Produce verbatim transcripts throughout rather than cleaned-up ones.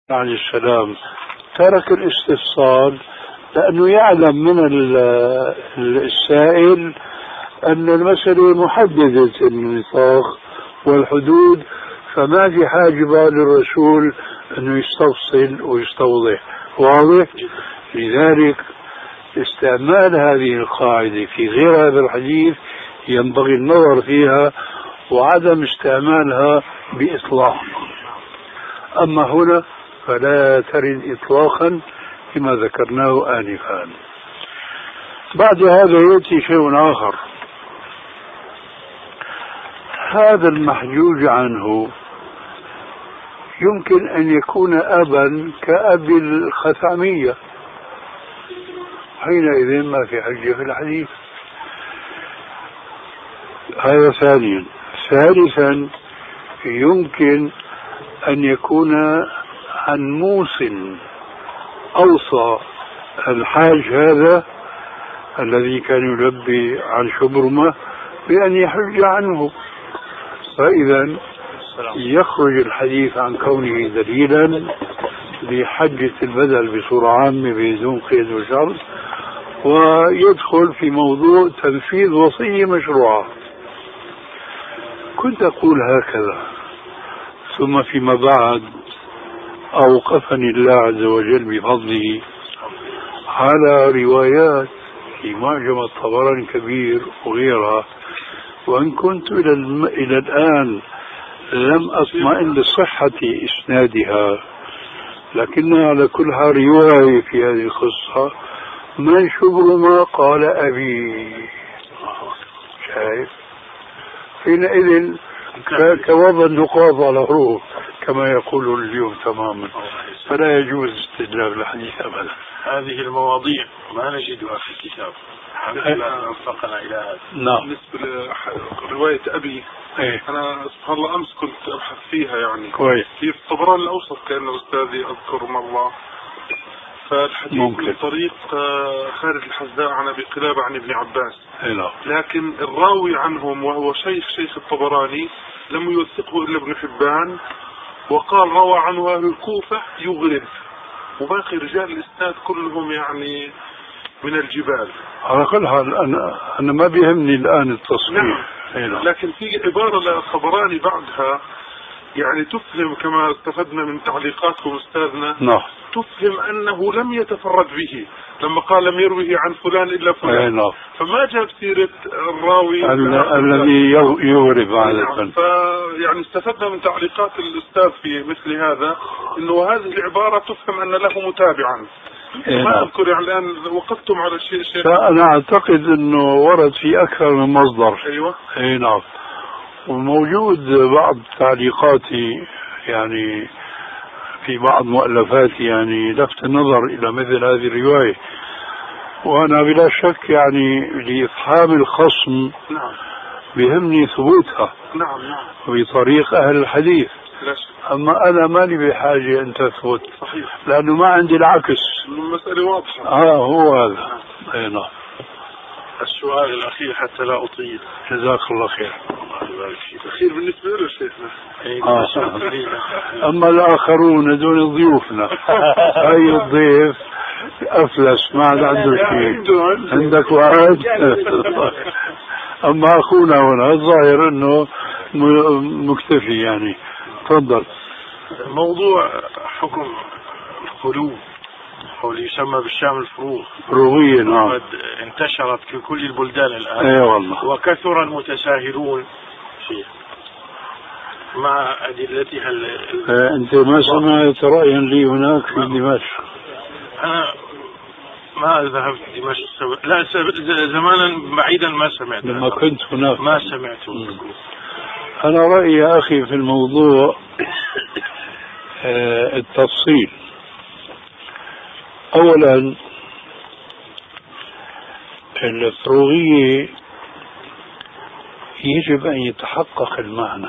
عليه السلام ترك الاستفصال لأنه يعلم من السائل أن المسألة محددة النطاق والحدود، فما في حاجة للرسول أنه يستفصل ويستوضح. واضح؟ لذلك استعمال هذه القاعدة في غير هذا الحديث ينبغي النظر فيها وعدم استعمالها بإطلاق. أما هنا فلا ترد إطلاقا كما ذكرناه آنفا. بعد هذا يأتي شيء آخر. هذا المحجوج عنه يمكن أن يكون أبا كأب الخثعمية، حينئذ ما في حجة في الحديث. هذا ثانيا. ثالثا يمكن أن يكون عن موس أوصى الحاج هذا الذي كان يلبي عن شبرمة بأن يحج عنه، فإذا يخرج الحديث عن كونه دليلا لحجة البدل بصورة عامة بدون قيد وشرط، ويدخل في موضوع تنفيذ وصية مشروعة. كنت أقول هكذا، ثم فيما بعد أوقفني الله عز وجل بفضله على روايات في معجم الطبراني الكبير وغيرها، وإن كنت إلى, الم... إلى الآن لم أطمئن لصحة إسنادها، لكنها على كل حال رواية في هذه القصة من شبرما قال أبي. شايف؟ حينئذ كوضع النقاط على حروف كما يقول اليوم تماما، فلا يجوز استدلال الحديث أبدا. هذه المواضيع ما نجدها في الكتاب، لا وفقنا إلى هذا. نعم. بالنسبة لرواية أبي، ايه؟ أنا سبحان الله أمس كنت أبحث فيها يعني كويس. في الطبراني الأوسط كان أستاذي أذكر مرة، فالحديث ممكن. من طريق خالد الحذاء عن أبي قلابة عن ابن عباس، إيه؟ لكن الراوي عنهم وهو شيخ شيخ الطبراني لم يوثقه إلا ابن حبان، وقال روى عنه أهل الكوفة يغرب، وباقي رجال الإسناد كلهم يعني من الجبال. على كل حال أنا أنا ما بيهمني الآن التصحيح. نعم. لكن في عبارة للطبراني بعدها يعني تفهم كما استفدنا من تعليقاتكم أستاذنا. نعم. تفهم أنه لم يتفرد به لما قال لم يروه عن فلان إلا فلان. نعم. فما جاب سيرة الراوي الذي يغرب عادة. نعم. فيعني استفدنا من تعليقات الأستاذ في مثل هذا إنه هذه العبارة تفهم أن له متابعا. إيه ما نعم. أذكر يعني الآن وقفتم على شيء شيء. أنا أعتقد أنه ورد في أكثر من مصدر. أيوة. إيه نعم. وموجود بعض تعليقاتي يعني في بعض مؤلفاتي يعني لفت النظر إلى مثل هذه الرواية، وأنا بلا شك يعني لإفحام الخصم نعم بهمني ثبوتها. نعم نعم. بطريق أهل الحديث. لا. أما أنا ماني بحاجة أن تثبت. صحيح. لأنه ما عندي العكس. المسألة واضحة. آه هو هذا. أي نعم. السؤال الأخير حتى لا أطيل. جزاك الله خير. الله يبارك فيك. الأخير بالنسبة له شيخنا. آه. أما الآخرون دون ضيوفنا. أي الضيف أفلس ما عاد عنده شيء. عندك وعد. أما أخونا هنا الظاهر أنه مكتفي يعني. تفضل. موضوع حكم الخلو أو اللي يسمى بالشام الفروغ. فروغية. نعم. انتشرت في كل البلدان الآن. اي والله. وكثر المتساهلون فيه مع أدلتها. اه أنت ما سمعت رأيا لي هناك في دمشق؟ أنا ما ذهبت دمشق. لا زمانا بعيدا ما سمعت. لما كنت هناك ما سمعت. أنا رأيي يا أخي في الموضوع اه التفصيل. أولا الفروغية يجب أن يتحقق المعنى،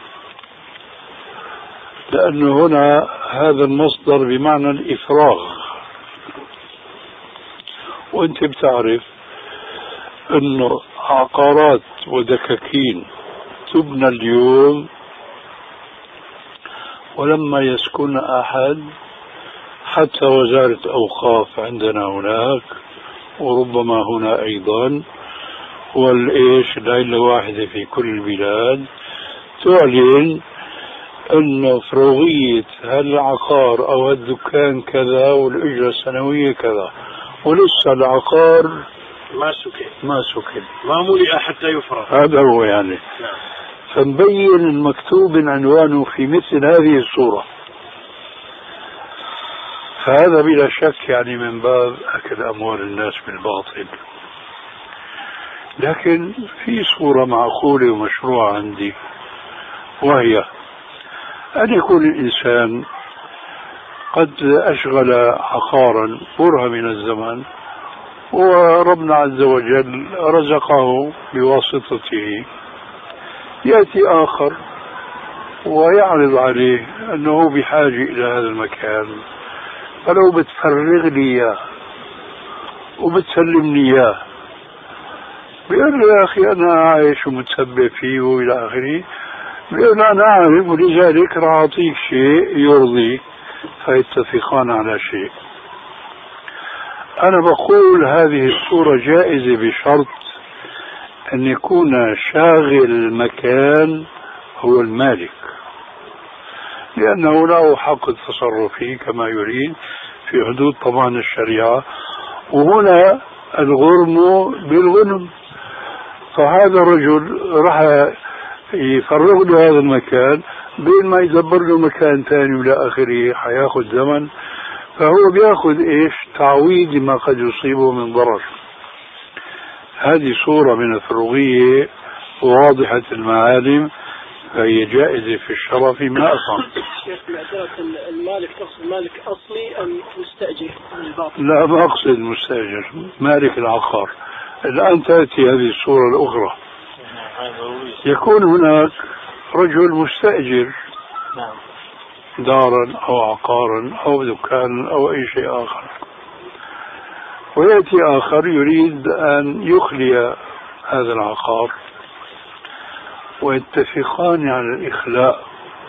لأنه هنا هذا المصدر بمعنى الإفراغ، وأنت بتعرف أنه عقارات ودكاكين تبنى اليوم ولما يسكن أحد حتى وزارة أوقاف عندنا هناك وربما هنا أيضا والإيش العلة واحدة في كل البلاد تعلن أن فروغية هالعقار أو هالدكان كذا والأجرة السنوية كذا، ولسه العقار ما سكن ما سكن ما ملئ حتى يفرغ. هذا هو يعني. نعم. فنبين المكتوب عنوانه في مثل هذه الصورة، فهذا بلا شك يعني من باب أكل أموال الناس بالباطل. لكن في صورة معقولة ومشروعة عندي، وهي أن يكون الإنسان قد أشغل عقارا برهة من الزمن وربنا عز وجل رزقه بواسطته، يأتي آخر ويعرض عليه أنه بحاجة إلى هذا المكان، فلو بتفرغ لي إياه وبتسلمني إياه، بيقول له يا أخي أنا عايش ومتسبب فيه وإلى آخره، بيقول أنا عارف ولذلك راح أعطيك شيء يرضي، فيتفقان على شيء. أنا بقول هذه الصورة جائزة بشرط أن يكون شاغل المكان هو المالك، لأنه له حق التصرف فيه كما يريد في حدود طبعا الشريعة، وهنا الغرم بالغنم. فهذا الرجل راح يفرغ له هذا المكان بين ما يدبر له مكان ثاني ولا آخره، حياخذ زمن، فهو بياخذ ايش؟ تعويض ما قد يصيبه من ضرر. هذه صورة من الفروغية واضحة المعالم، فهي جائزة في الشرف ما أصلا. شيخ معذرة، المالك تقصد مالك أصلي أم مستأجر من الباطل؟ لا، ما أقصد مستأجر، مالك العقار. الآن تأتي هذه الصورة الأخرى، يكون هناك رجل مستأجر دارا أو عقارا أو دكانا أو أي شيء آخر، ويأتي آخر يريد أن يخلي هذا العقار ويتفقان على الإخلاء.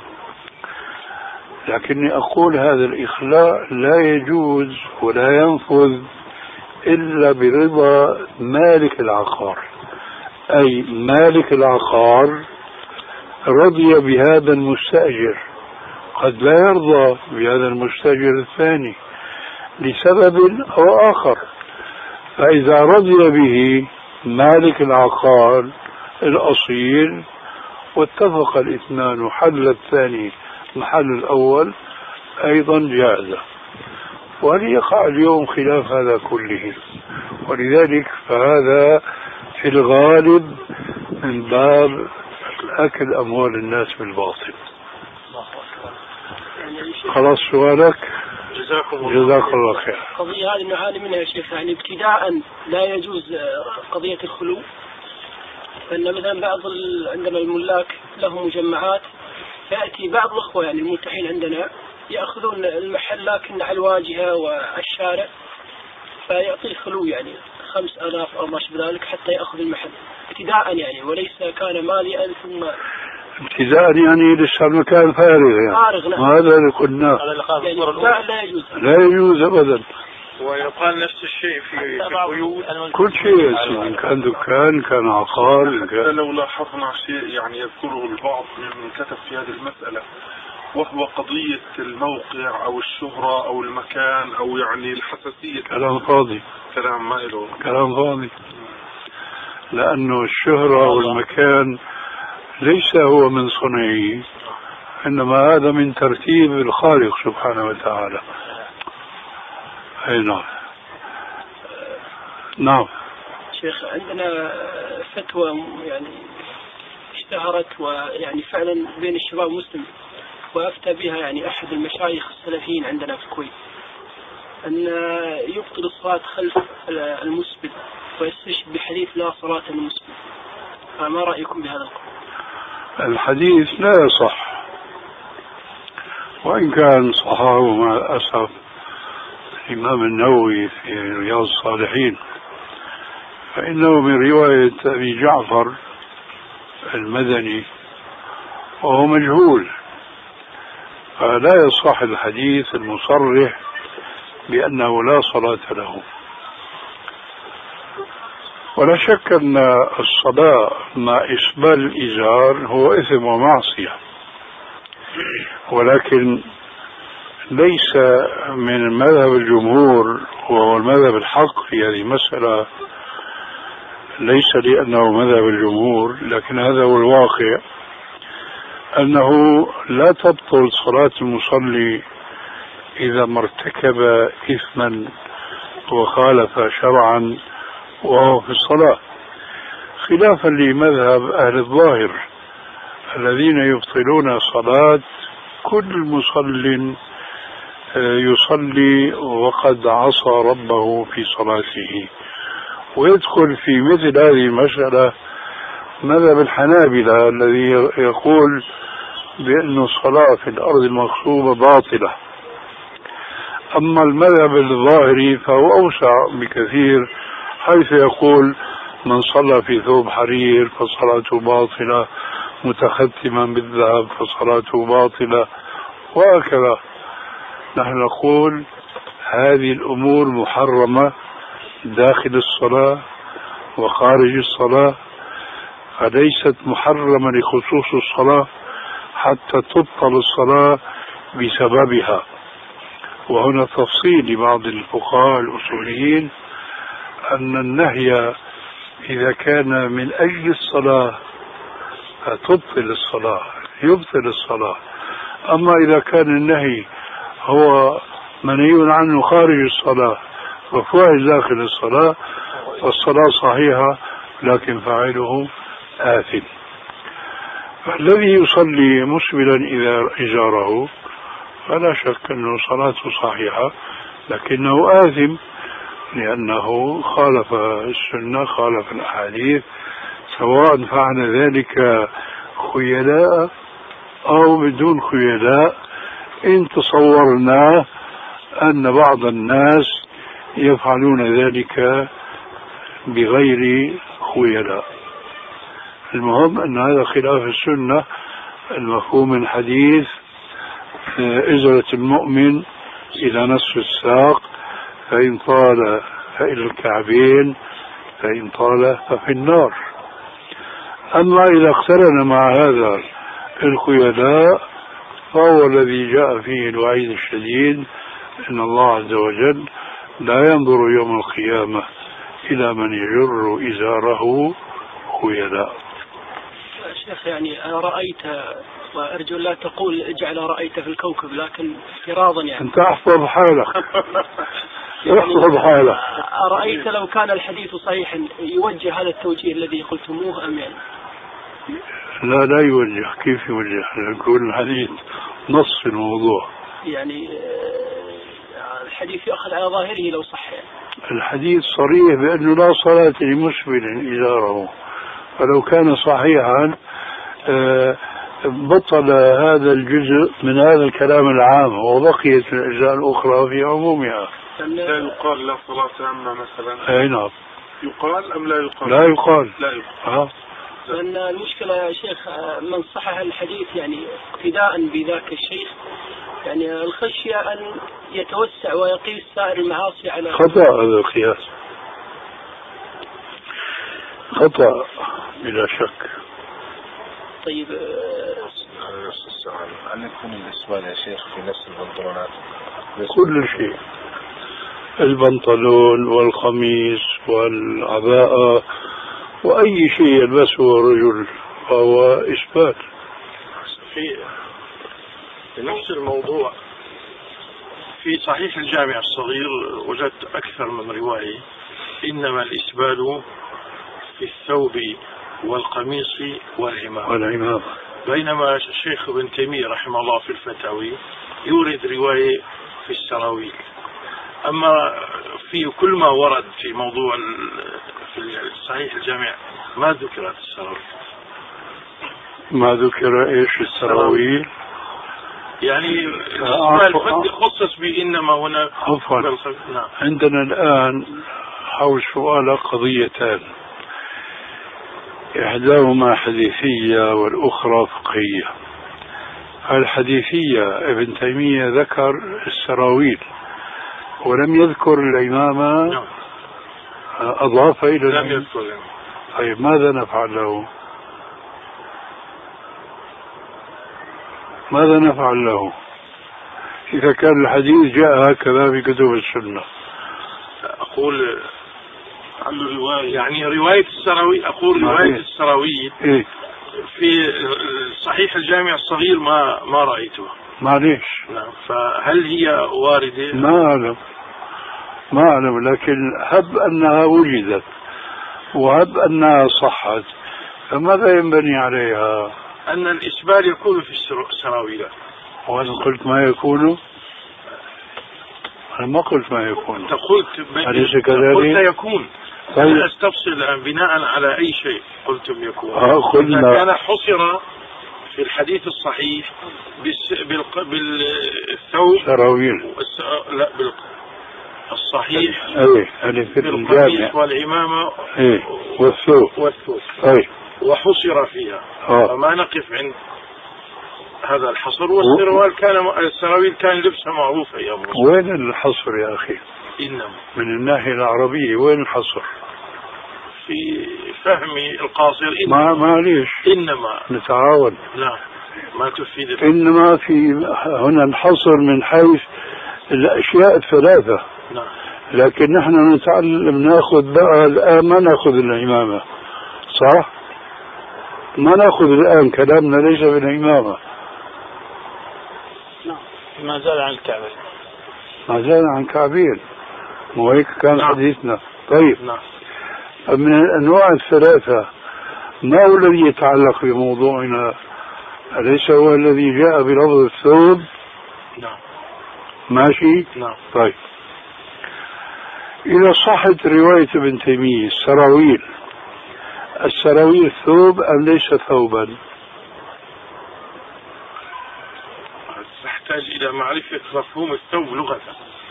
لكني أقول هذا الإخلاء لا يجوز ولا ينفذ إلا برضا مالك العقار، أي مالك العقار رضي بهذا المستأجر، قد لا يرضى بهذا المستأجر الثاني لسبب أو آخر. فإذا رضي به مالك العقار الأصيل واتفق الاثنان وحل الثاني محل الأول أيضا جائزة. وهل يقع اليوم خلاف هذا كله؟ ولذلك فهذا في الغالب من باب أكل أموال الناس بالباطل. خلاص سؤالك؟ جزاكم الله جزاك الله خير. القضية هذه نعاني منها يا شيخ، يعني ابتداء لا يجوز قضية الخلو، فإن مثلا بعض عندنا الملاك لهم مجمعات، فيأتي بعض الأخوة يعني الملتحين عندنا يأخذون المحل لكن على الواجهة والشارع، فيعطي خلو يعني خمس آلاف أو ما شابه ذلك حتى يأخذ المحل ابتداء يعني، وليس كان ماليا ثم ابتداء يعني لسه المكان فارغ يعني. فارغ نعم. وهذا اللي قلناه يعني لا, لا يجوز لا يجوز أبدا. ويقال نفس الشيء في البيوت، كل شيء إن كان دكان كان عقار. حتى لو لاحظنا شيء يعني يذكره البعض من كتب في هذه المسألة، وهو قضية الموقع أو الشهرة أو المكان أو يعني الحساسية. كلام فاضي، كلام ما إله كلام فاضي، لأنه الشهرة والمكان ليس هو من صنعه، إنما هذا من ترتيب الخالق سبحانه وتعالى. أي نعم. نعم شيخ، عندنا فتوى يعني اشتهرت ويعني فعلا بين الشباب المسلم، وأفتى بها يعني أحد المشايخ السلفيين عندنا في الكويت، أن يبطل الصلاة خلف المسبل ويستشهد بحديث لا صلاة للمسبل. فما رأيكم بهذا القول؟ الحديث لا يصح، وإن كان صححه مع الأسف الإمام النووي في رياض الصالحين، فإنه من رواية أبي جعفر المدني وهو مجهول، فلا يصح الحديث المصرح بأنه لا صلاة له. ولا شك أن الصلاة مع إسبال الإزار هو إثم ومعصية، ولكن ليس من مذهب الجمهور وهو المذهب الحق في هذه المسألة، ليس لأنه مذهب الجمهور، لكن هذا هو الواقع، أنه لا تبطل صلاة المصلي إذا ما ارتكب إثما وخالف شرعا وهو في الصلاة، خلافا لمذهب أهل الظاهر الذين يبطلون صلاة كل مصل يصلي وقد عصى ربه في صلاته. ويدخل في مثل هذه المسألة مذهب الحنابلة الذي يقول بأن الصلاة في الأرض المغصوبة باطلة. أما المذهب الظاهري فهو أوسع بكثير، حيث يقول من صلى في ثوب حرير فصلاته باطلة، متختما بالذهب فصلاته باطلة، وهكذا. نحن نقول هذه الأمور محرمة داخل الصلاة وخارج الصلاة، فليست محرمة لخصوص الصلاة حتى تبطل الصلاة بسببها. وهنا تفصيل لبعض الفقهاء الأصوليين أن النهي إذا كان من أجل الصلاة فتبطل الصلاة، يبطل الصلاة. أما إذا كان النهي هو منهي عنه خارج الصلاة وفوائد داخل الصلاة فالصلاة صحيحة لكن فاعله آثم. فالذي يصلي مسبلا إذا إزاره فلا شك أنه صلاته صحيحة لكنه آثم، لأنه خالف السنة، خالف الأحاديث، سواء فعل ذلك خيلاء أو بدون خيلاء، إن تصورنا أن بعض الناس يفعلون ذلك بغير خيلاء. المهم أن هذا خلاف السنة المفهوم من حديث إزرة المؤمن إلى نصف الساق، فإن طال فإلى الكعبين، فإن طال ففي النار. أما إذا اقترن مع هذا الخيلاء فهو الذي جاء فيه الوعيد الشديد، إن الله عز وجل لا ينظر يوم القيامة إلى من يجر إزاره خيلاء. شيخ يعني أنا رأيت، وأرجو لا تقول اجعل رأيت في الكوكب، لكن افتراضا يعني أنت احفظ حالك احفظ حالك. أرأيت لو كان الحديث صحيحا يوجه هذا التوجيه الذي قلتموه أم يعني؟ لا لا يوجه. كيف يوجه؟ نقول الحديث نص في الموضوع، يعني الحديث يأخذ على ظاهره لو صح يعني. الحديث صريح بأنه لا صلاة لمسبل إزاره، فلو كان صحيحا بطل هذا الجزء من هذا الكلام العام وبقيت الأجزاء الأخرى في عمومها. لا يقال لا صلاة عامة مثلا؟ أي نعم. يقال أم لا يقال؟ لا يقال. لا يقال. آه. لأن المشكلة يا شيخ من صحح الحديث يعني اقتداء بذاك الشيخ، يعني الخشية أن يتوسع ويقيس سائر المعاصي على خطأ. هذا القياس خطأ بلا شك. طيب نفس السؤال، هل يكون الإسبال يا شيخ في نفس البنطلونات؟ كل شيء، البنطلون والقميص والعباءة وأي شيء يلبسه الرجل فهو إسبال. في نفس الموضوع في صحيح الجامع الصغير وجدت أكثر من رواية إنما الإسبال في الثوب والقميص والعمامة، بينما الشيخ ابن تيمية رحمه الله في الفتاوي يورد رواية في السراويل. أما في كل ما ورد في موضوع في صحيح الجامع ما ذكرت السراويل. ما ذكر إيش السراويل؟ يعني السؤال خصص بإنما هنا. عفوا. نعم. عندنا الآن حول سؤال قضيتان، إحداهما حديثية والأخرى فقهية. الحديثية ابن تيمية ذكر السراويل ولم يذكر الإمامة، أضاف إلى لم يذكر. طيب ماذا نفعل له؟ ماذا نفعل له إذا كان الحديث جاء هكذا في كتب السنة؟ أقول عنده رواية، يعني رواية السراويل، أقول رواية إيه؟ السراويل إيه؟ في صحيح الجامع الصغير ما ما رأيته. معليش. نعم. فهل هي واردة؟ ما أعلم ما أعلم لكن هب أنها وجدت وهب أنها صحت، فماذا ينبني عليها؟ أن الإسبال يكون في السراويل. وأنا قلت ما يكون؟ أنا ما قلت ما يكون. أنت قلت أليس كذلك؟ قلت يكون. طيب. أنا أستفصل الآن بناء على أي شيء قلتم يكون. آه إذا كان حصر في الحديث الصحيح بالثوب سراويل، لا بالصحيح ايه في القميص والعمامة ايه والثوب والثوب ايه وحصر فيها. آه. فما نقف عند هذا الحصر. والسروال كان السراويل كان لبسها معروف أيام الرسول. وين الحصر يا أخي؟ إنما من الناحية العربية وين الحصر؟ في فهمي القاصر. ما معليش إنما نتعاون. لا ما تفيد. إنما في هنا الحصر من حيث الأشياء الثلاثة. نعم. لكن نحن نتعلم ناخذ بقى الآن ما ناخذ الإمامة، صح؟ ما ناخذ الآن كلامنا ليس بالإمامة. نعم. ما زال عن الكعبين. ما زال عن كعبين، مو هيك كان نعم. حديثنا. طيب. نعم. من الأنواع الثلاثة ما هو الذي يتعلق بموضوعنا؟ أليس هو الذي جاء بلفظ الثوب؟ نعم. ماشي؟ نعم. طيب، إذا صحت رواية ابن تيمية السراويل، السراويل ثوب أم ليس ثوبا؟ تحتاج إلى معرفة مفهوم الثوب لغة.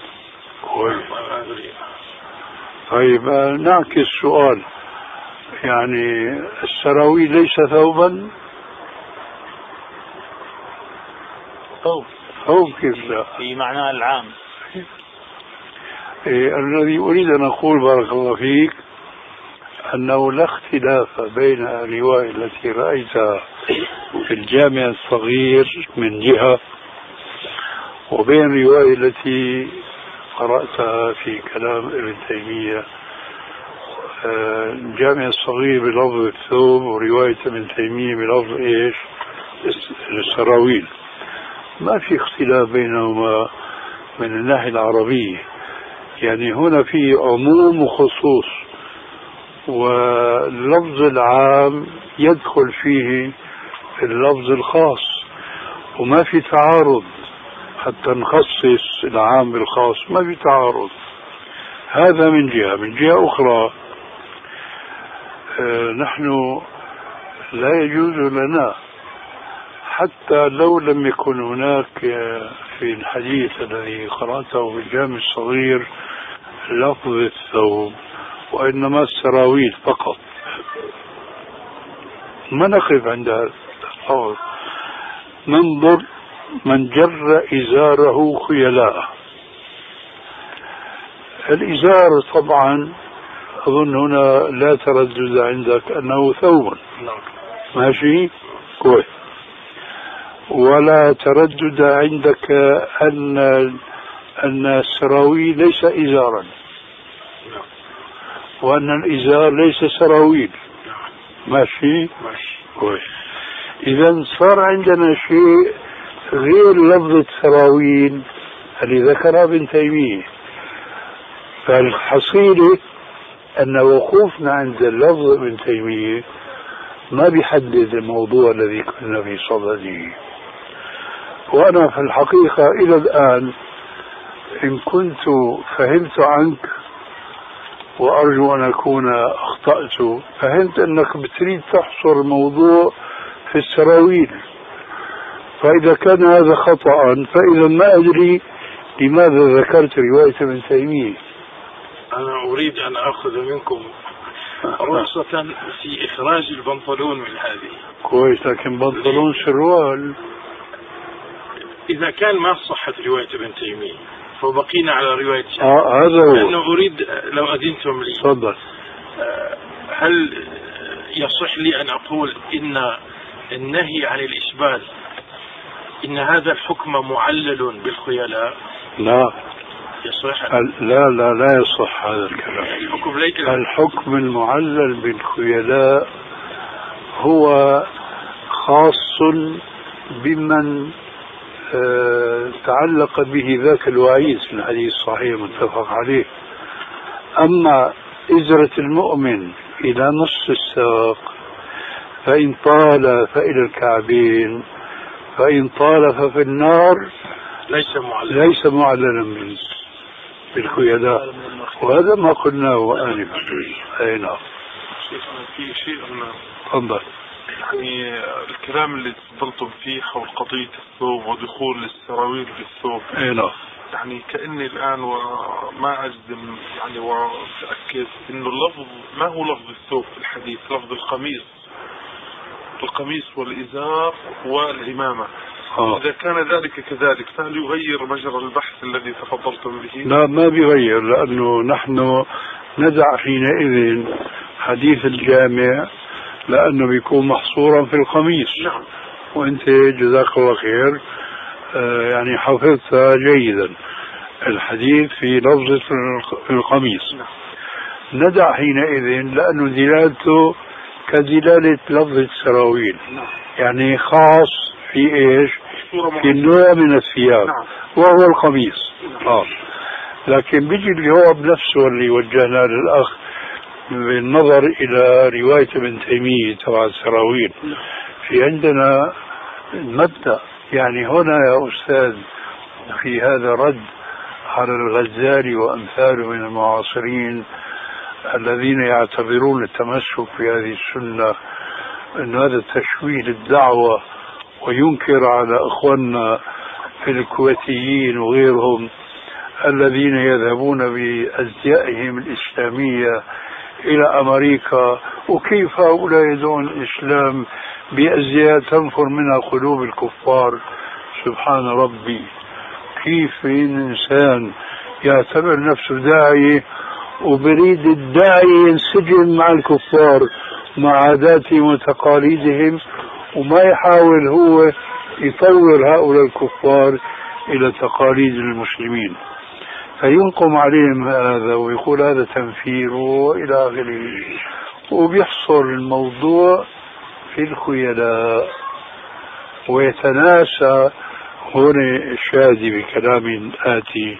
طيب نعكس السؤال، يعني السراويل ليس ثوبا؟ ثوب. ثوب كيف لا؟ في معناه العام. إيه الذي أريد أن أقول بارك الله فيك أنه لا اختلاف بين الرواية التي رأيتها في الجامع الصغير من جهة وبين الرواية التي قرأتها في كلام ابن تيمية. الجامع الصغير بلفظ الثوب ورواية ابن تيمية بلفظ إيش؟ السراويل. ما في اختلاف بينهما من الناحية العربية، يعني هنا في عموم وخصوص، واللفظ العام يدخل فيه اللفظ الخاص، وما في تعارض حتى نخصص العام بالخاص، ما في تعارض. هذا من جهة. من جهة أخرى آه نحن لا يجوز لنا حتى لو لم يكن هناك في الحديث الذي قرأته في الجامع الصغير لفظ الثوب وإنما السراويل فقط، ما نقف عند هذا القول. ننظر من جر إزاره خيلاء. الإزار طبعا أظن هنا لا تردد عندك أنه ثوب، ماشي كويس، ولا تردد عندك أن أن السراويل ليس إزارا، وأن الإزار ليس سراويل، ماشي كويس. إذا صار عندنا شيء غير لفظ السراويل اللي ذكرها ابن تيمية. فالحصيلة أن وقوفنا عند اللفظ ابن تيمية ما بيحدد الموضوع الذي كنا في صدده. وأنا في الحقيقة إلى الآن إن كنت فهمت عنك، وأرجو أن أكون أخطأت، فهمت أنك بتريد تحصر الموضوع في السراويل، فإذا كان هذا خطأ فإذا ما أدري لماذا ذكرت رواية ابن تيمية. أنا أريد أن أخذ منكم رخصة في إخراج البنطلون من هذه. كويس، لكن بنطلون سروال. إذا كان ما صحت رواية ابن تيمية فبقينا على رواية شافعي. آه هذا هو. لأنه أريد لو أذنتم لي تفضل. هل يصح لي أن أقول إن النهي عن الإسبال إن هذا الحكم معلل بالخيلاء؟ لا يصح. لا لا لا يصح هذا الكلام. الحكم, الحكم المعلل بالخيلاء هو خاص بمن اه تعلق به ذاك الوعيد في الحديث الصحيح متفق عليه. أما إزرة المؤمن إلى نصف الساق فإن طال فإلى الكعبين فإن طال ففي النار ليس معللا ليس معللا بالخيلاء، وهذا ما قلناه آنفا. أي نعم. في شيء أنا تفضل. يعني الكلام اللي تفضلتم فيه حول قضية الثوب ودخول السراويل في الثوب. أي نعم. يعني كأني الآن وما أجزم يعني وأتأكد إنه اللفظ ما هو لفظ الثوب في الحديث، لفظ القميص القميص والإزار والعمامة. آه. إذا كان ذلك كذلك فهل يغير مجرى البحث الذي تفضلتم به؟ لا ما بيغير، لأنه نحن ندع حينئذ حديث الجامع لأنه بيكون محصورا في القميص. نعم. وأنت جزاك الله خير آه يعني حفظت جيدا الحديث في لفظة القميص. نعم. ندع حينئذ لأنه دلالته كدلالة لفظة السراويل. نعم. يعني خاص في إيش؟ في النوع من الثياب. نعم. وهو القميص. نعم. آه. لكن بيجي الجواب نفسه اللي وجهنا للأخ بالنظر إلى رواية ابن تيمية تبع السراويل. في عندنا مبدأ، يعني هنا يا أستاذ في هذا رد على الغزالي وأمثاله من المعاصرين الذين يعتبرون التمسك بهذه السنة أن هذا تشويه للدعوة، وينكر على أخواننا في الكويتيين وغيرهم الذين يذهبون بأزيائهم الإسلامية إلى أمريكا، وكيف هؤلاء يدعون الإسلام بأزياء تنفر منها قلوب الكفار. سبحان ربي، كيف إنسان يعتبر نفسه داعي وبريد الداعي ينسجم مع الكفار مع عاداتهم وتقاليدهم، وما يحاول هو يطور هؤلاء الكفار إلى تقاليد المسلمين، فينقم عليهم هذا ويقول هذا تنفير وإلى آخره، وبيحصر الموضوع في الخيلاء ويتناسى. هنا الشاذي بكلام آتي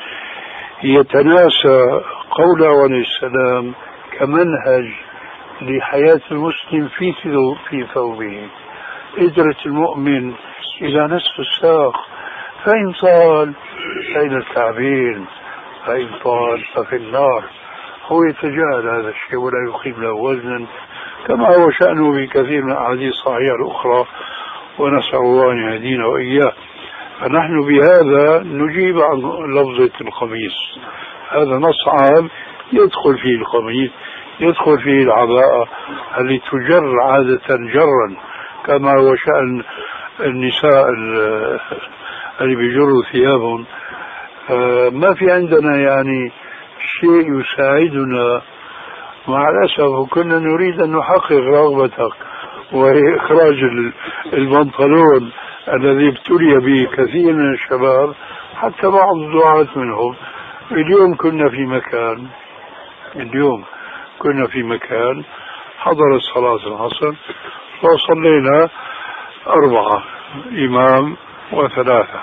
يتناسى قوله عليه السلام كمنهج لحياة المسلم في في ثوبه. إزرة المؤمن إلى نصف الساق فإن طال فإلى الكعبين فإن طال ففي النار. هو يتجاهل هذا الشيء ولا يقيم له وزنا، كما هو شأنه بكثير من الأحاديث الصحيحة الأخرى، ونسأل الله أن يهدينا وإياه. فنحن بهذا نجيب عن لفظة القميص، هذا نص عام يدخل فيه القميص، يدخل فيه العباءة اللي تجر عادة جرا، كما هو شأن النساء اللي بيجروا ثيابهم. ما في عندنا يعني شيء يساعدنا. مع الأسف كنا نريد أن نحقق رغبتك وهي إخراج البنطلون الذي ابتلي به كثير من الشباب، حتى بعض الدعاة منهم. اليوم كنا في مكان اليوم كنا في مكان حضرت صلاة العصر وصلينا أربعة، إمام وثلاثة،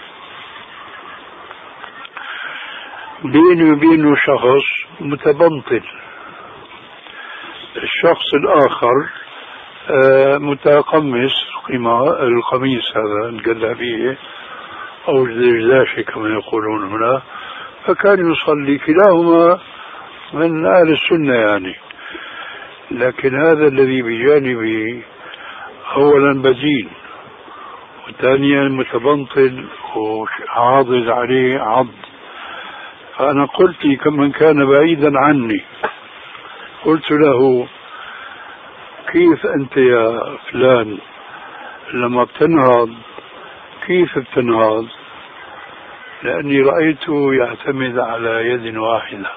بيني وبينه شخص متبنطل، الشخص الآخر متقمص القميص هذا الجلابية أو الزرزاشي كما يقولون هنا، فكان يصلي كلاهما من أهل السنة يعني. لكن هذا الذي بجانبي أولا بدين، وثانيا متبنطل وعاضد عليه عض. فأنا قلت كمن كان بعيدا عني، قلت له كيف أنت يا فلان لما بتنهض كيف بتنهض؟ لأني رأيته يعتمد على يد واحدة.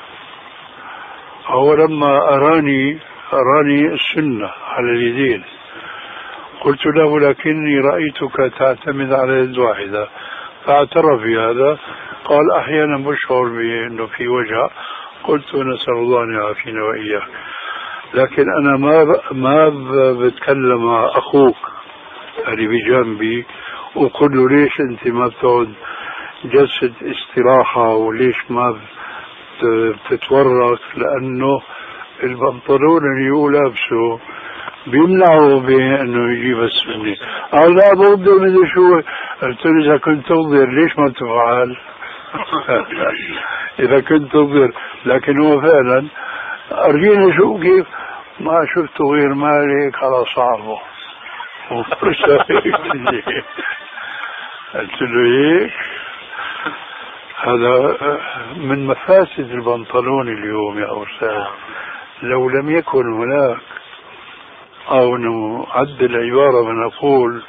هو لما أراني أراني السنة على اليدين، قلت له لكني رأيتك تعتمد على يد واحدة، فاعترف بهذا. قال أحيانا بشعر بأنه في وجع. قلت نسأل الله أن يعافينا وإياك. لكن أنا ما ما بتكلم مع أخوك اللي بجنبي وقل له ليش أنت ما بتقعد جلسة استراحة، وليش ما بتتورك، لأنه البنطلون اللي هو لابسه بيمنعه بأنه يجيب السنة. قال لا بوضر من شو. قلت له إذا كنت تنظر ليش ما تفعل؟ إذا كنت تنظر. لكن هو فعلا أرجينا شو كيف ما شفته غير مالك على صعبه. قلت له هيك. هذا من مفاسد البنطلون اليوم يا أستاذ. لو لم يكن هناك، أو نعدل العبارة ونقول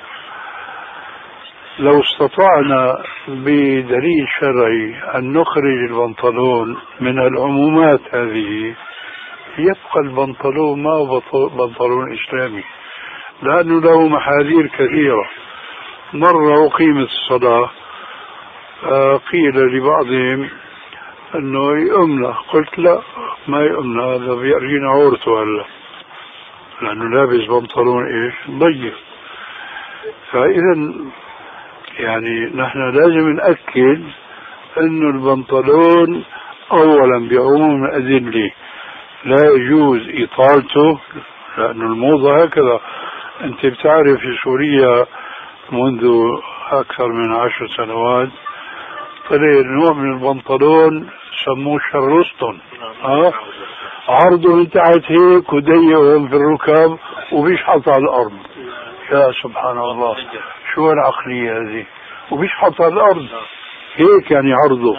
لو استطعنا بدليل شرعي أن نخرج البنطلون من العمومات هذه، يبقى البنطلون ما هو بنطلون إسلامي، لأنه له محاذير كثيرة. مرة أقيمت الصلاة، قيل لبعضهم أنه يؤمن. قلت لا، ما يؤمن، هذا بيأرينا عورته هلا، لأنه لابس بنطلون إيش ضيق. فإذا يعني نحن لازم نأكد أنه البنطلون أولا بعموم الأدلة لا يجوز إطالته، لأنه الموضة هكذا. أنت بتعرف في سوريا منذ أكثر من عشر سنوات طلع نوع من البنطلون سموه شرستون، أه؟ عرضه من تحت هيك وضيقهم في الركب وبيشحط على الأرض. يا سبحان الله، شو العقلية هذه؟ وبيشحط على الأرض هيك، يعني عرضه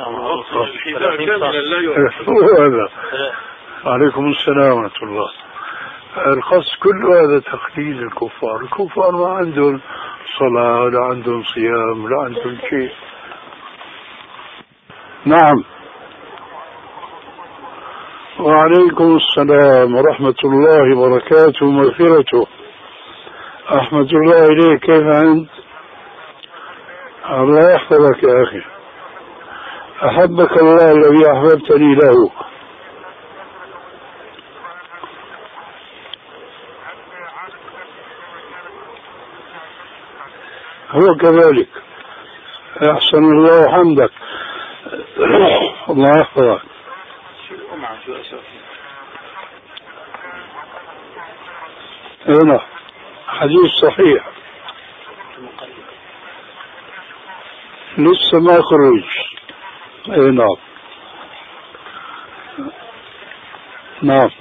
هو هذا. عليكم السلام ورحمة الله. القصد كل هذا تقليد الكفار. الكفار ما عندهم صلاة، لا عندهم صيام، لا عندهم شيء. نعم. وعليكم السلام ورحمة الله وبركاته ومغفرته. أحمد الله إليك، كيف أنت؟ الله يحفظك يا أخي، أحبك الله الذي أحببتني له. هو كذلك. أحسن الله حمدك. الله يحفظك. هنا حديث صحيح لسه ما خرج. اي نعم نعم.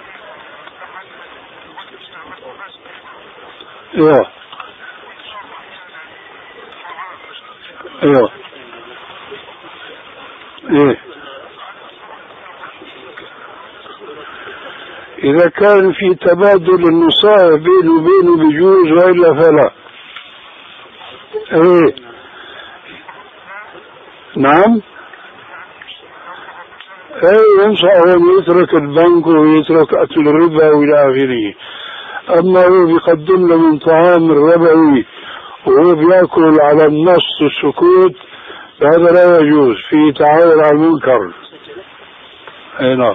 ايوه ايوه ايه. إذا كان في تبادل النصائح بينه وبينه بيجوز، وإلا فلا. إيه نعم. إيه ينصح أن يترك البنك ويترك أكل الربا وإلى آخره. أما هو بيقدم له من طعام الربوي وهو بيأكل على النص والسكوت، هذا لا يجوز، فيه تعاون على المنكر. إيه نعم.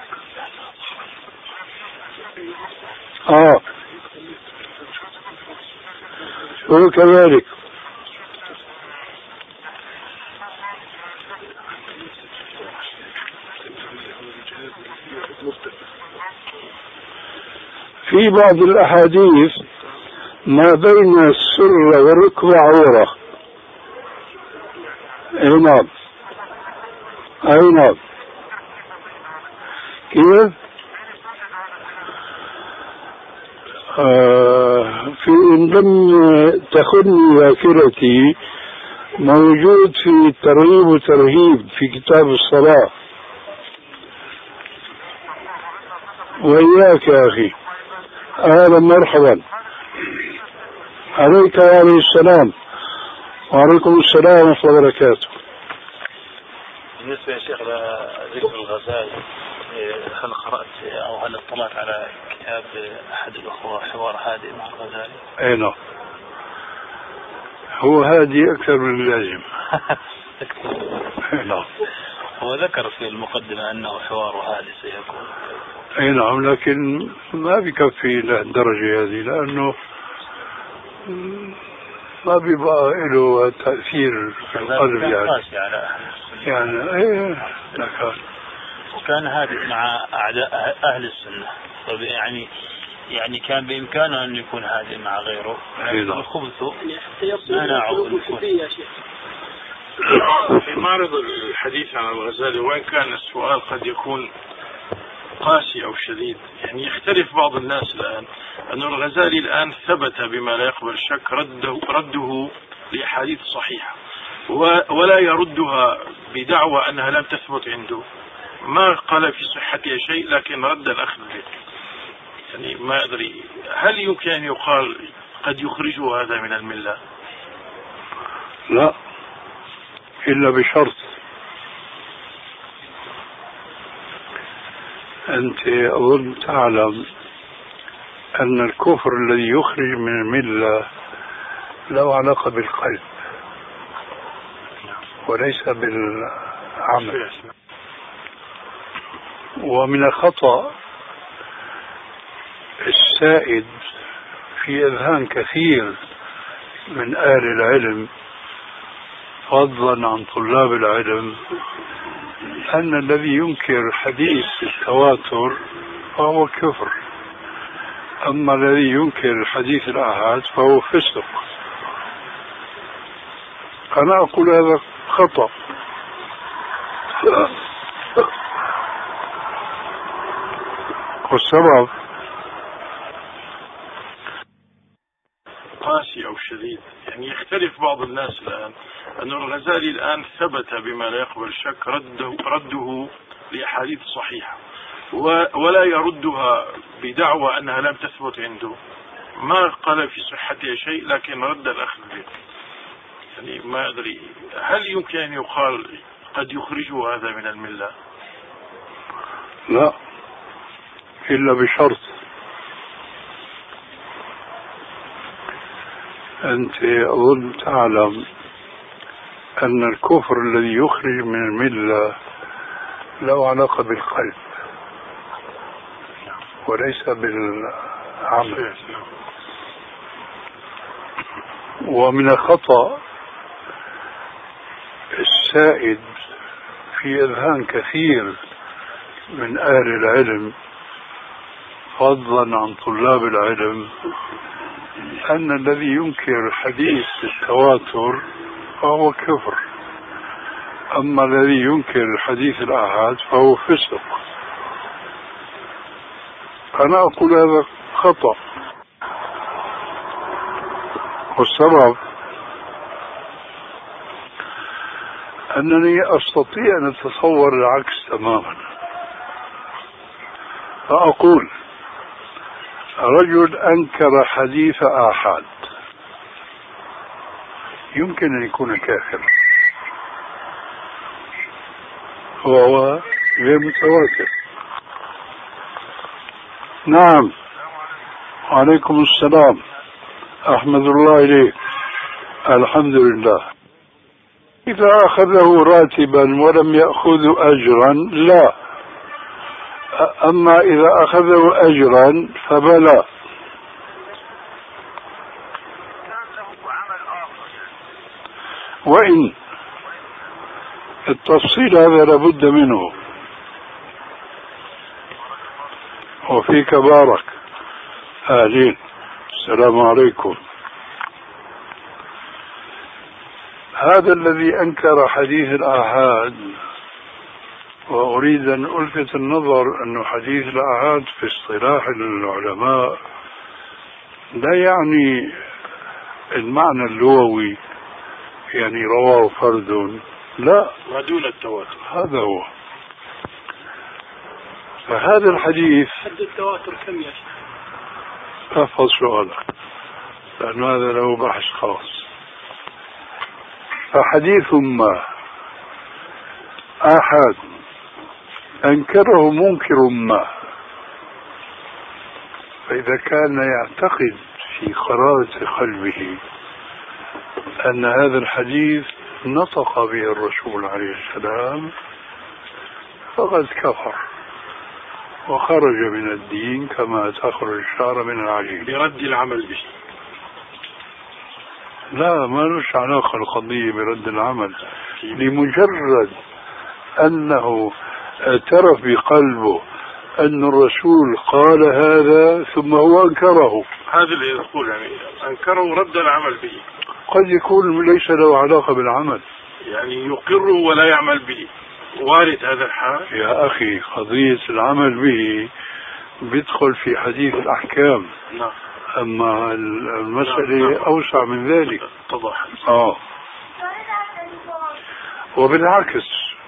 آه هو كذلك. في بعض الأحاديث ما بين السر والركبة عورة. أي نعم أي نعم. كيف؟ آه في إن لم تخني ذاكرتي موجود في الترغيب وترهيب في كتاب الصلاة. وإياك يا أخي، أهلا مرحبا عليك عليه السلام. وعليكم السلام ورحمة الله وبركاته. بالنسبة يا شيخ لذكر الغزالي، هل قرأت أو هل اطلعت على كتاب أحد الأخوة حوار هادئ مع الغزالي؟ أي نعم، هو هادي أكثر من اللازم. أي نعم، هو ذكر في المقدمة أنه حوار هادئ سيكون. أي نعم، لكن ما بكفي للدرجة هذه، لأنه ما بيبقى له تأثير في القلب يعني. يعني ايه لكن وكان هادئ مع أعداء أهل السنة، يعني يعني كان بإمكانه أن يكون هادئ مع غيره. الخبث منعه أن يكون. في معرض الحديث عن الغزالي، وإن كان السؤال قد يكون قاسي أو شديد، يعني يختلف بعض الناس الآن أن الغزالي الآن ثبت بما لا يقبل الشك رده, رده لأحاديث صحيحة، ولا يردها بدعوى أنها لم تثبت عنده. ما قال في صحتها شيء لكن رد الأخذ به. يعني ما أدري هل يمكن أن يقال قد يخرجه هذا من الملة؟ لا، إلا بشرط. أنت أظن تعلم أن الكفر الذي يخرج من الملة له علاقة بالقلب وليس بالعمل. ومن الخطأ السائد في أذهان كثير من أهل العلم فضلا عن طلاب العلم أن الذي ينكر حديث التواتر فهو كفر، أما الذي ينكر حديث الآحاد فهو فسق. أنا أقول هذا خطأ. والسبب قاسي أو شديد، يعني يختلف بعض الناس الآن أن الغزالي الآن ثبت بما لا يقبل الشك رده, رده لأحاديث صحيحة، ولا يردها بدعوى أنها لم تثبت عنده. ما قال في صحتها شيء لكن رد الأخذ به. يعني ما أدري هل يمكن أن يقال قد يخرجه هذا من الملة؟ لا، إلا بشرط. أنت أظن تعلم أن الكفر الذي يخرج من الملة له علاقة بالقلب وليس بالعمل. ومن الخطأ السائد في أذهان كثير من أهل العلم فضلا عن طلاب العلم أن الذي ينكر حديث التواتر فهو كفر، أما الذي ينكر حديث الآحاد فهو فسق. أنا أقول هذا خطأ. والسبب أنني أستطيع أن أتصور العكس تماما، فأقول رجل أنكر حديث آحاد يمكن أن يكون كافر وهو غير متواتر. نعم، وعليكم السلام، أحمد الله إليك. الحمد لله. إذا أخذه راتبا ولم يأخذ أجرا لا، أما إذا أخذه أجرا فبلا. وإن التفصيل هذا لابد منه. وفيك بارك. أهلين، السلام عليكم. هذا الذي أنكر حديث الآحاد، وأريد أن ألفت النظر أن حديث الآحاد في اصطلاح العلماء لا يعني المعنى اللغوي، يعني رواه فرد، لا، ودون التواتر. هذا هو. فهذا الحديث حد التواتر كم يا شيخ؟ أحفظ سؤالك لأن هذا له بحث خاص. فحديث ما آحاد أنكره منكر ما، فإذا كان يعتقد في قرارة قلبه أن هذا الحديث نطق به الرسول عليه السلام فقد كفر وخرج من الدين كما تخرج الشعر من العجين برد العمل به. لا، ما لش علاقة القضية برد العمل، لمجرد أنه اعترف بقلبه أن الرسول قال هذا ثم هو أنكره. هذا اللي يقول يعني أنكره ورد العمل به. قد يكون ليس له علاقة بالعمل، يعني يقره ولا يعمل به، وارد هذا الحال. يا أخي قضية العمل به بيدخل في حديث الأحكام. نعم. أما المسألة نعم. نعم. أوسع من ذلك. اتضح. آه. وبالعكس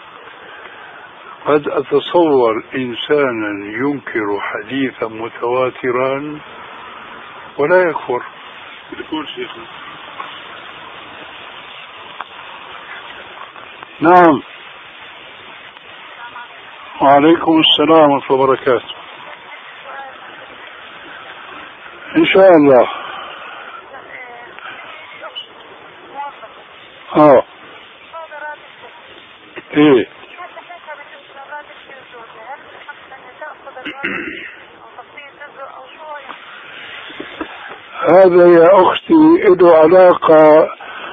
قد أتصور إنسانا ينكر حديثا متواترا ولا يكفر. يقول شيخنا. نعم. وعليكم السلام ورحمة الله وبركاته. إن شاء الله. آه. إيه. هذا يا أختي له علاقة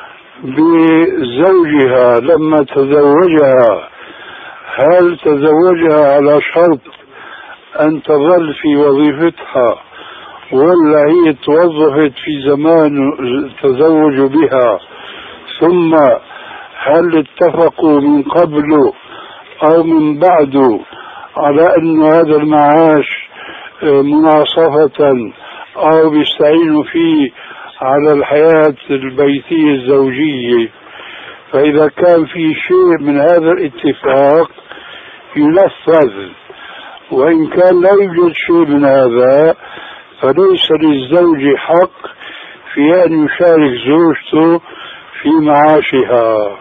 بزوجها لما تزوجها، هل تزوجها على شرط أن تظل في وظيفتها ولا هي توظفت في زمان التزوج بها، ثم هل اتفقوا من قبل أو من بعد على أن هذا المعاش مناصفة أو بيستعينوا فيه على الحياة البيتية الزوجية. فإذا كان في شيء من هذا الاتفاق ينفذ، وإن كان لا يوجد شيء من هذا فليس للزوج حق في أن يشارك زوجته في معاشها.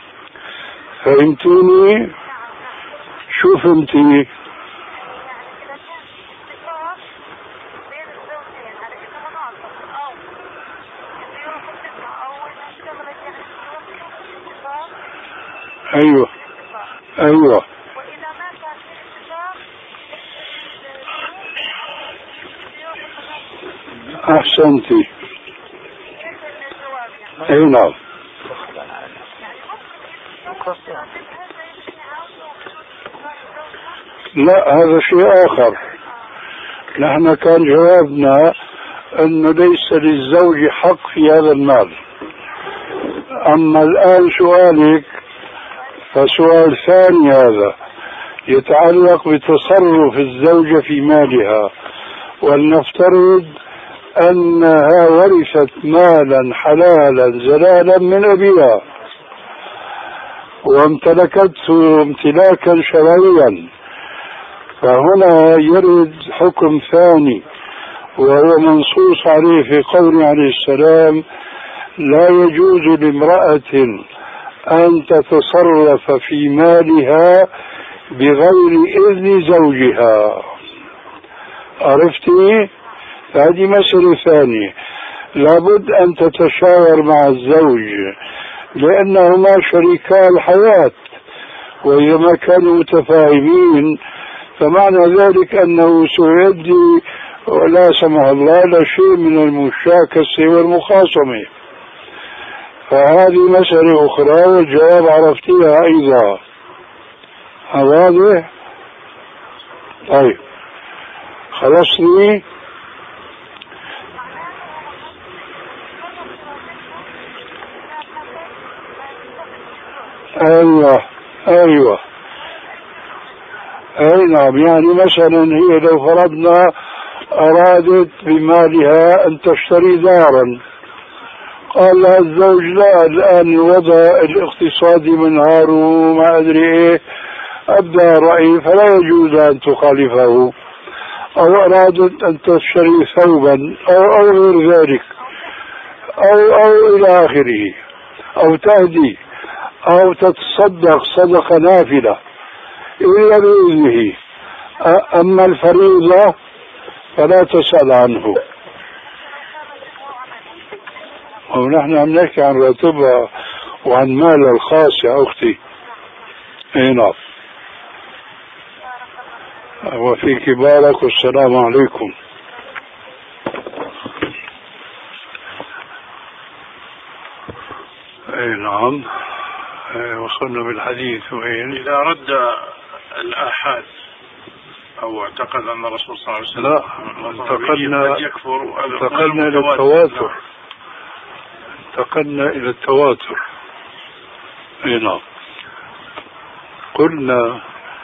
فهمتوني؟ شو فهمتي؟ أيوة أيوة. أحسنتي. أي نعم. لا، هذا شيء آخر. نحن كان جوابنا أنه ليس للزوج حق في هذا المال. أما الآن سؤالك فسؤال ثاني، هذا يتعلق بتصرف الزوجة في مالها. ولنفترض أنها ورثت مالا حلالا زلالا من أبيها وامتلكته امتلاكا شرعيا، فهنا يرد حكم ثاني وهو منصوص عليه في قوله عليه السلام: لا يجوز لامرأة أن تتصرف في مالها بغير إذن زوجها. عرفتي؟ هذه مسألة ثانية، لابد أن تتشاور مع الزوج لأنهما شريكا الحياة، وإذا ما كانوا متفاهمين فمعنى ذلك أنه سيؤدي ولا سمح الله لا شيء من المشاكسة والمخاصمة. فهذه مسألة أخرى والجواب عرفتيها أيضا. واضح؟ طيب خلصني. أيوة أيوة أي نعم. يعني مثلا هي لو فرضنا أرادت بمالها أن تشتري دارا، قال لها الزوج: لا، الآن الوضع الاقتصادي منهار وما أدري إيه، أبدأ رأيي فلا يجوز أن تخالفه. أو أرادت أن تشتري ثوبا أو, أو غير ذلك أو, أو إلى آخره، أو تهدي أو تتصدق صدقة نافلة إلا بإذنه. أما الفريضة فلا تسأل عنه. ونحن عم نحكي عن راتبها وعن مالها الخاص يا أختي. اي نعم. وفي كبارك والسلام عليكم. اي نعم. وصلنا بالحديث وين؟ إذا رد الآحاد أو اعتقد أن الرسول صلى الله عليه وسلم لا انتقلنا يكفر انتقلنا إلى التواتر. انتقلنا إلى التواتر. اي نعم. قلنا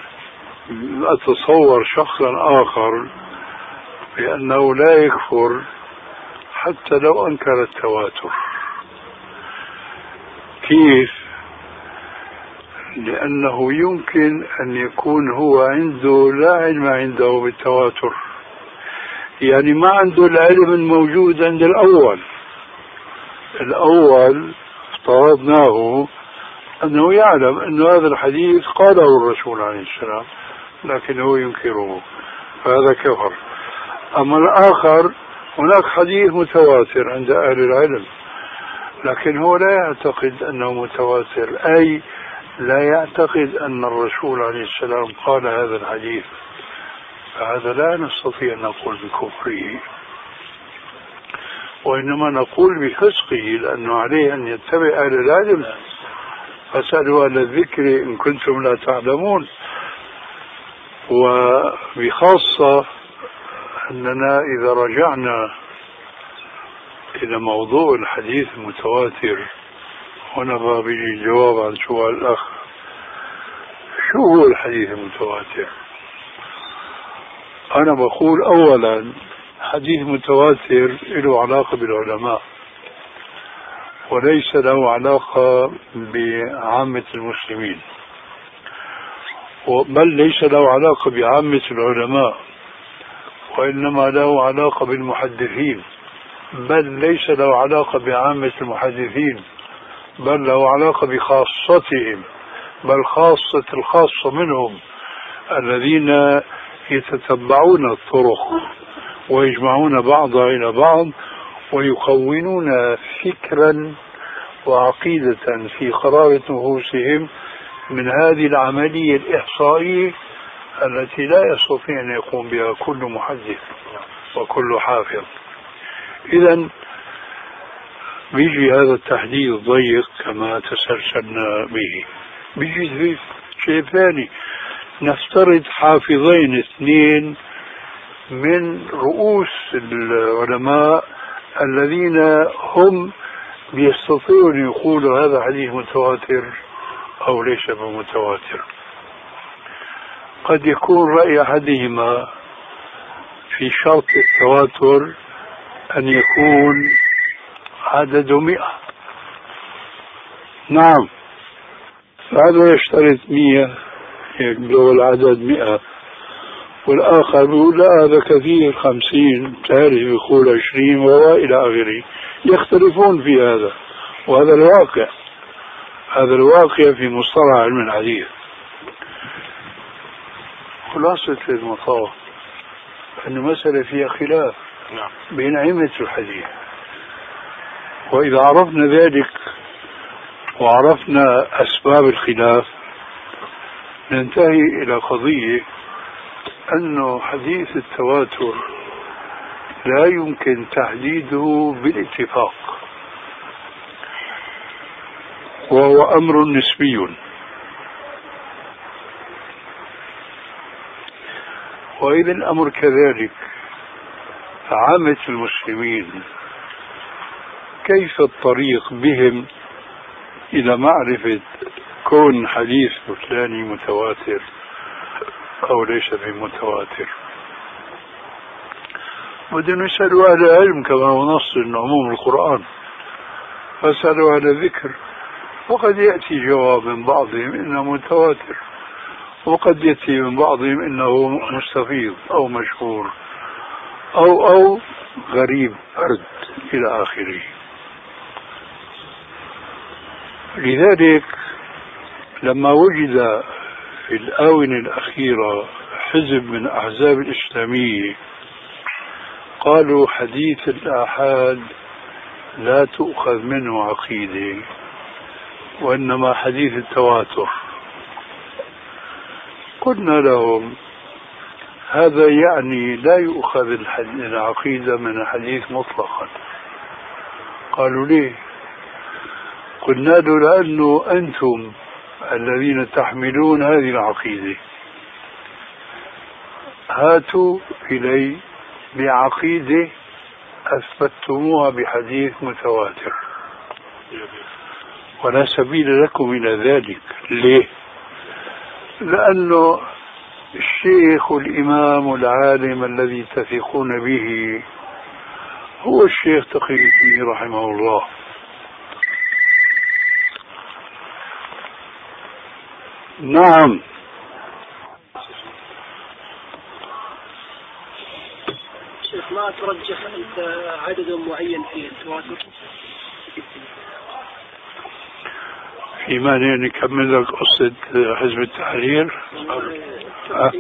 أتصور شخصا آخر بأنه لا يكفر حتى لو أنكر التواتر. كيف؟ لأنه يمكن أن يكون هو عنده لا علم عنده بالتواتر، يعني ما عنده العلم الموجود عند الأول. الأول افترضناه أنه يعلم أن هذا الحديث قاله الرسول عليه السلام لكنه ينكره، فهذا كفر. أما الآخر هناك حديث متواتر عند أهل العلم لكن هو لا يعتقد أنه متواتر، أي لا يعتقد أن الرسول عليه السلام قال هذا الحديث، فهذا لا نستطيع أن نقول بكفره، وإنما نقول بفسقه، لأنه عليه أن يتبع أهل العلم. فاسألوا أهل الذكر إن كنتم لا تعلمون. وبخاصة أننا إذا رجعنا إلى موضوع الحديث المتواتر، هنا بقى بيجي الجواب عن سؤال الأخ: شو هو الحديث المتواتر؟ أنا بقول أولا حديث متواتر له علاقة بالعلماء وليس له علاقة بعامة المسلمين، بل ليس له علاقة بعامة العلماء، وإنما له علاقة بالمحدثين، بل ليس له علاقة بعامة المحدثين، بل له علاقة بخاصتهم، بل خاصة الخاصة منهم الذين يتتبعون الطرق ويجمعون بعضها إلى بعض ويكونون فكرا وعقيدة في قرارة نفوسهم من هذه العملية الإحصائية التي لا يستطيع أن يقوم بها كل محدث وكل حافظ. إذن بيجي هذا التحديد الضيق كما تسلسلنا به، بيجي في شيء ثاني. نفترض حافظين اثنين من رؤوس العلماء الذين هم بيستطيعوا أن يقولوا هذا حديث متواتر أو ليس بمتواتر. قد يكون رأي أحدهما في شرط التواتر أن يكون عدد مئة، نعم، فهذا يشترط مئة يبلغ العدد مئة، والآخر يقول لا هذا كثير خمسين، ثالث يقول عشرين وإلى آخره. يختلفون في هذا، وهذا الواقع، هذا الواقع في مصطلح علم الحديث. خلاصة المطاف أن المسألة فيها خلاف بين أئمة الحديث، وإذا عرفنا ذلك وعرفنا أسباب الخلاف ننتهي إلى قضية أنه حديث التواتر لا يمكن تحديده بالاتفاق، وهو أمر نسبي. وإذا الأمر كذلك عامة المسلمين كيف الطريق بهم إلى معرفة كون حديث فلاني متواتر أو ليس بمتواتر؟ بدنا نسأل أهل العلم كما هو نص عموم القرآن، فاسألوا أهل الذكر، وقد يأتي جواب من بعضهم إنه متواتر، وقد يأتي من بعضهم إنه مستفيض أو مشهور أو أو غريب فرد إلى آخره. لذلك لما وجد في الآونة الأخيرة حزب من أحزاب الإسلامية قالوا حديث الآحاد لا تؤخذ منه عقيدة وإنما حديث التواتر، قلنا لهم هذا يعني لا يؤخذ العقيدة من الحديث مطلقا. قالوا ليه؟ قلنا له لأنه أنتم الذين تحملون هذه العقيدة، هاتوا إلي بعقيدة أثبتتموها بحديث متواتر، ولا سبيل لكم إلى ذلك. ليه؟ لأنه الشيخ والإمام العالم الذي تثقون به هو الشيخ تقي الدين رحمه الله. نعم. شيخ ما ترجح أنت عدد معين في التواتر؟ في مانع نكمل لك قصة حزب التحرير؟ أه.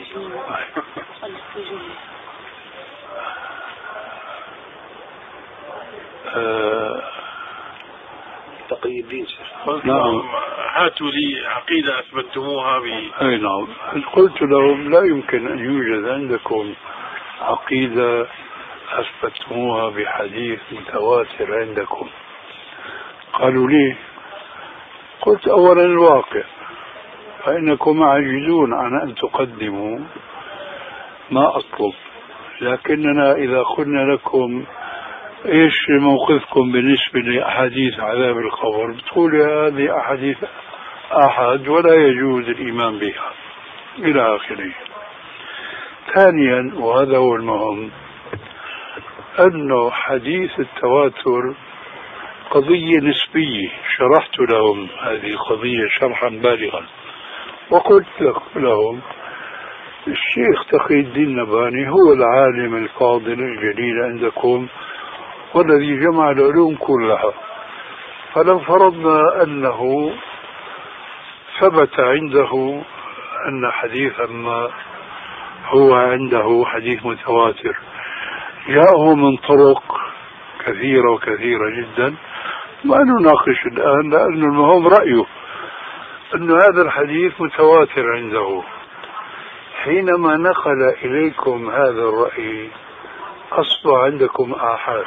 أه. تقي الدين. نعم. هاتوا لي عقيدة أثبتتموها ب أي نعم. قلت لهم لا يمكن أن يوجد عندكم عقيدة أثبتتموها بحديث متواتر عندكم. قالوا لي؟ قلت أولا الواقع، فإنكم عاجزون عن أن تقدموا ما أطلب، لكننا إذا قلنا لكم إيش موقفكم بالنسبة لأحاديث عذاب القبر بتقول هذه أحاديث أحد ولا يجوز الإيمان بها إلى آخره. ثانيا وهذا هو المهم، أنه حديث التواتر قضية نسبية، شرحت لهم هذه القضية شرحا بالغا، وقلت لهم الشيخ تقي الدين النبهاني هو العالم الفاضل الجليل عندكم والذي جمع العلوم كلها، فلو فرضنا أنه ثبت عنده أن حديثا ما هو عنده حديث متواتر جاءه من طرق كثيرة وكثيرة جدا، ما نناقش الآن لأن المهم رأيه أن هذا الحديث متواتر عنده. حينما نقل إليكم هذا الرأي أصبح عندكم آحاد.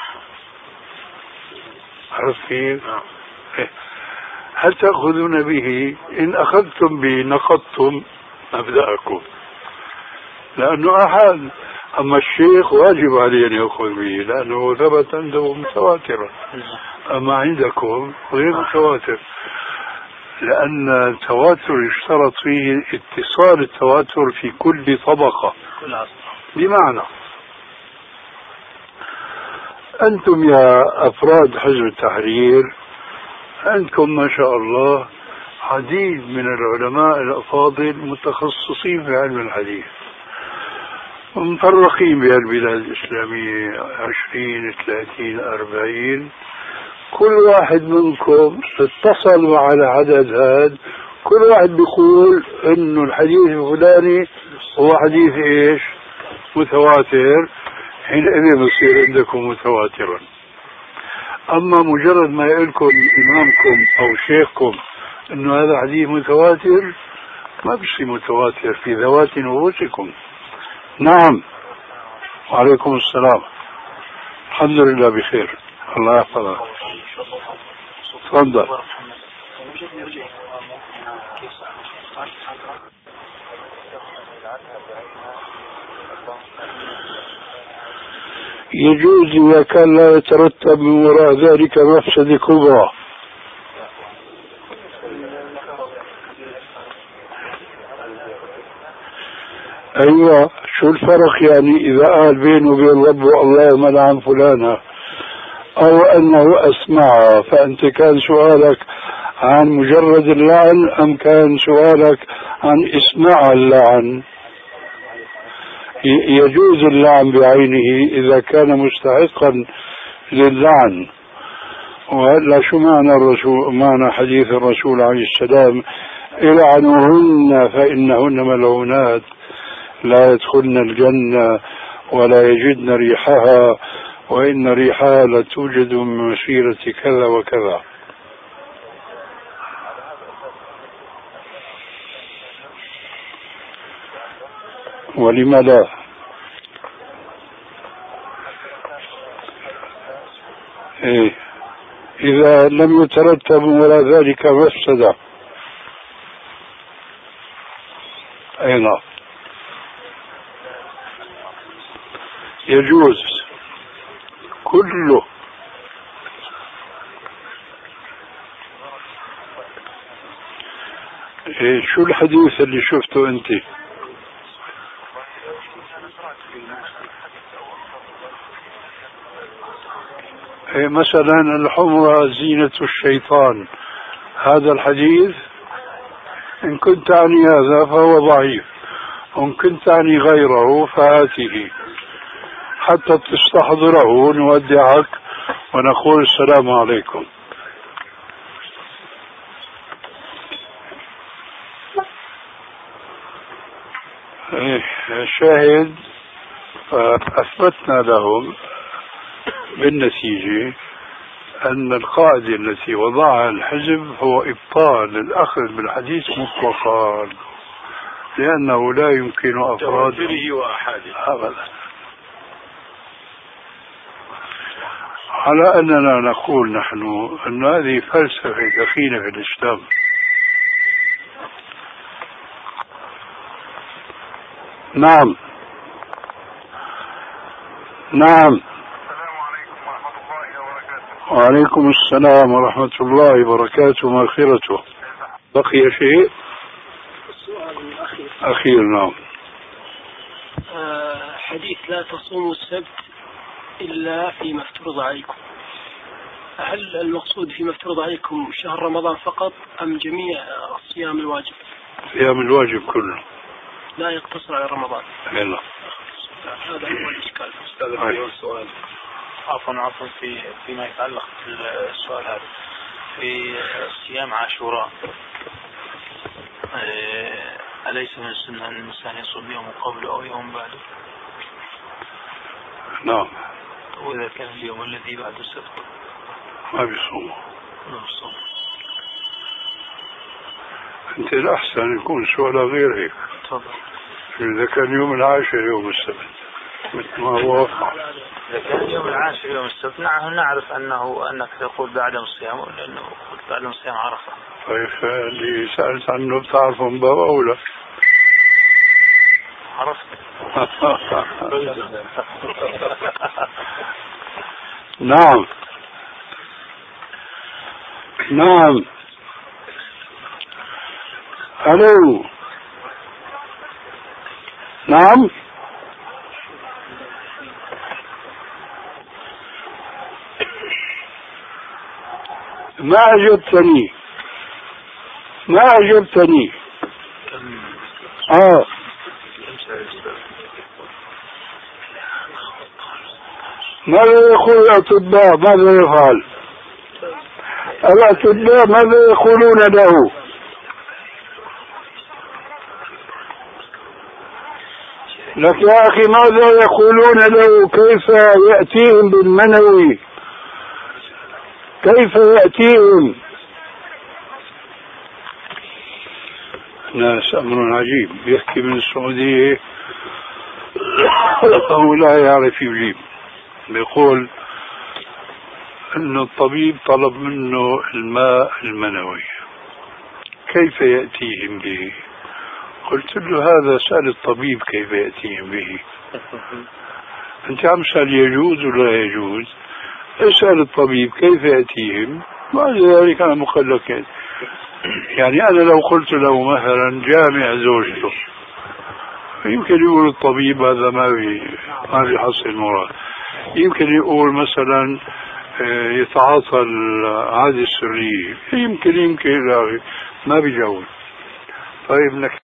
عرفتين؟ هل تأخذون به؟ إن أخذتم به نقضتم مبدأكم، لأنه آحاد. أما الشيخ واجب عليه أن يأخذ به لأنه ثبت عنده متواترا، أما عندكم غير متواتر، لأن التواتر يشترط فيه اتصال التواتر في كل طبقة. بمعنى أنتم يا أفراد حزب التحرير عندكم ما شاء الله عديد من العلماء الأفاضل متخصصين في علم الحديث مفرقين بهالبلاد الإسلامية عشرين ثلاثين أربعين، كل واحد منكم اتصل على عدد هذا، كل واحد بيقول انه الحديث الفلاني هو حديث ايش؟ متواتر، حينئذ بصير عندكم متواترا. اما مجرد ما يقولكم امامكم او شيخكم انه هذا حديث متواتر ما بصير متواتر في ذوات نفوسكم. نعم. وعليكم السلام. الحمد لله بخير، الله يحفظك. تفضل. يجوز إذا كان لا يترتب من وراء ذلك مفسدة كبرى. أيوة، شو الفرق يعني إذا قال بينه وبين ربه اللهم لعن فلانة أو أنه أسمعها، فأنت كان سؤالك عن مجرد اللعن أم كان سؤالك عن إسماع اللعن؟ يجوز اللعن بعينه إذا كان مستحقا للعن. وهلا شو معنى الرسول، معنى حديث الرسول عليه السلام العنوهن فإنهن ملعونات لا يدخلن الجنة ولا يجدن ريحها وإن ريحها لتوجد من مسيرة كذا وكذا. ولم لا؟ إيه؟ إذا لم يترتب ولا ذلك مفسدة. أي نعم يجوز كله. إيه شو الحديث اللي شفته أنت؟ إيه مثلا الحمرة زينة الشيطان، هذا الحديث إن كنت عني هذا فهو ضعيف، وإن كنت عني غيره فآته حتى تستحضره نودعك ونقول السلام عليكم. الشاهد أثبتنا لهم بالنتيجة أن القاعدة التي وضعها الحزب هو إبطال الأخذ بالحديث مطلقا، لأنه لا يمكن أفراد أبدا. على أننا نقول نحن أن هذه فلسفة دخيلة في الإسلام. نعم نعم. وعليكم السلام ورحمة الله وبركاته ومغفرته. بقي شيء؟ السؤال الأخير. أخير نعم. آه حديث لا تصوموا السبت إلا فيما افترض عليكم، هل المقصود فيما افترض عليكم شهر رمضان فقط أم جميع صيام الواجب؟ صيام الواجب كله، لا يقتصر على رمضان. لا. هذا هو الإشكال. هذا السؤال. عفوا عفوا في فيما يتعلق بالسؤال هذا في صيام عاشوراء، أليس من السنة أن الإنسان يصوم يوم قبله أو يوم بعده؟ نعم. وإذا كان اليوم الذي بعد السبت ما بيصوم. ما بيصوم. أنت الأحسن يكون سؤال غير هيك. تفضل. إذا كان يوم العاشر يوم السبت مثل ما هو وقع. إذا كان يوم العاشر يوم السبت نحن نعرف أنه أنك تقول بعد الصيام، لأنه قلت بعد الصيام عرفة. طيب اللي سألت عنه بتعرفه من باب أولى. عرفت. نعم نعم. ألو. نعم. ما أجبتني ما أجبتني آه ماذا يقول الأطباء؟ ماذا يفعل الأطباء؟ ماذا يقولون له؟ لك يا أخي ماذا يقولون له؟ كيف يأتيهم بالمنوي؟ كيف يأتيهم؟ ناس أمر عجيب، يحكي من السعودية ولا يعرف يجيب. بيقول أن الطبيب طلب منه الماء المنوي، كيف يأتيهم به؟ قلت له هذا سأل الطبيب كيف يأتيهم به، أنت عم سأل يجوز ولا يجوز؟ اسأل الطبيب كيف يأتيهم، بعد ذلك أنا مخلك. يعني أنا لو قلت له مثلا جامع زوجته، يمكن يقول الطبيب هذا ما بي ما بيحصل مراد، يمكن يقول مثلا يتعاطى العادة السرية، يمكن يمكن ما بيجاوب. طيب